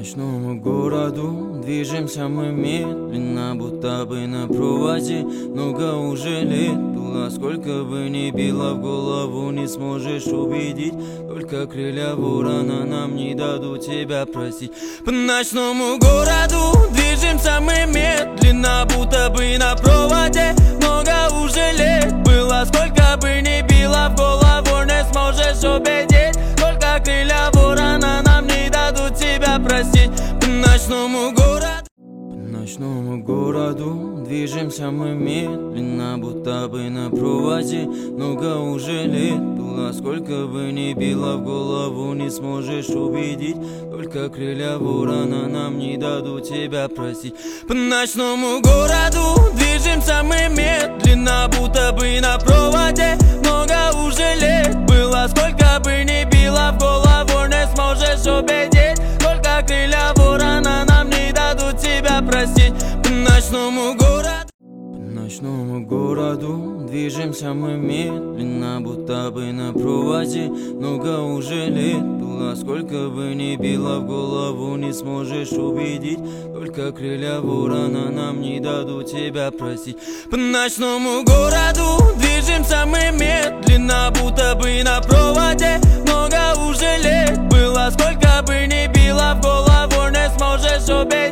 ночному городу движемся мы медленно, будто бы на проводе. Много уже лет было, сколько бы ни било в голову, не сможешь убедить. Только крылья ворона нам не дадут тебя простить. По ночному городу движемся мы медленно, будто бы на проводе. Много уже лет было, сколько бы ни било в голову, не сможешь убедить. Только крылья ворона нам не дадут тебя простить. По ночному городу движемся мы медленно, будто бы на проводе. Много уже лет было, сколько бы ни било в голову, не сможешь убедить. Только крылья ворона нам не дадут тебя простить. По ночному городу движемся мы медленно, будто бы на проводе. Много уже лет было, сколько бы ни било в голову, не сможешь убедить. Только крылья ворона нам не дадут тебя простить. По ночному городу движемся мы медленно, будто бы на проводе. Много уже лет было, сколько бы ни било в голову, не сможешь убедить. Только крылья ворона нам не дадут тебя простить. По ночному городу движемся мы медленно, будто бы на проводе. Много уже лет было, сколько бы ни било в голову, не сможешь убедить.